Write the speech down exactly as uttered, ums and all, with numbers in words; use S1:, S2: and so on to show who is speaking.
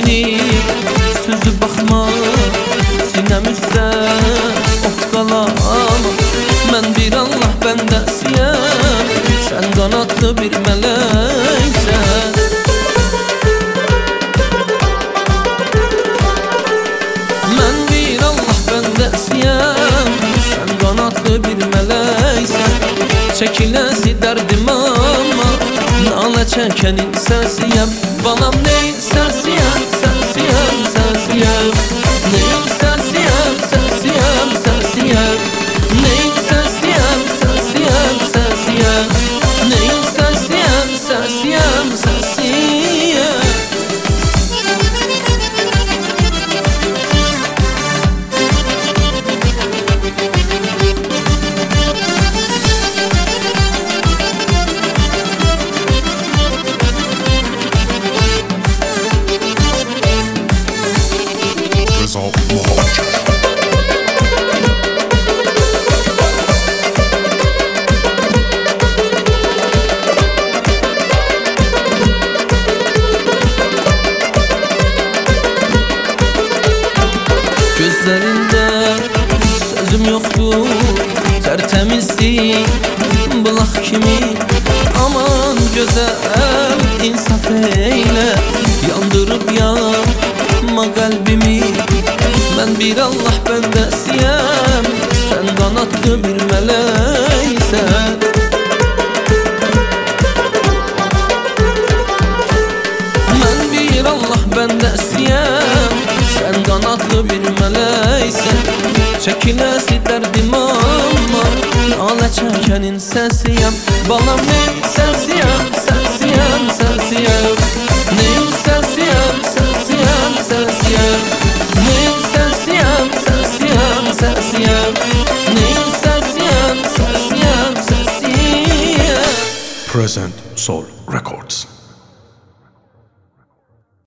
S1: bilib süzüb baxma sinəmizdə ot qalama. Mən bir Allah bəndəsiyəm, sən qanadlı bir mələksən. Mən bir Allah bəndəsiyəm, sən qanadlı bir mələksən. Çəkiləsi dərdim amma nalə çəkənin səsiyəm. Balam neyin səsiyəm, səsiyəm, səsiyəm. Neyin səsiyəm, səsiyəm, səsiyəm. Neyin səsiyəm, səsiyəm, səsiyəm. Neyin səsiyəm, səsiyəm, səsiyəm. Gözlərində sözüm yoxdur, tərtəmizdir bulaq kimi. Aman gözəl insaf eylə, yandırıb yanma qəlbimi. Mən bir Allah bəndəsiyəm, sən qanadlı bir mələksən. Mən bir Allah bəndəsiyəm, sən qanadlı bir mələksən. Çəkiləsi dərdim amma nalə çəkənin səsiyəm. Balam neyin səsiyəm, səsiyəm, səsiyəm. Neyin səsiyəm, səsiyəm, səsiyəm. Neyin səsiyəm, səsiyəm, səsiyəm. Neyin səsiyəm, səsiyəm, səsiyəm.
S2: Present Soul Records.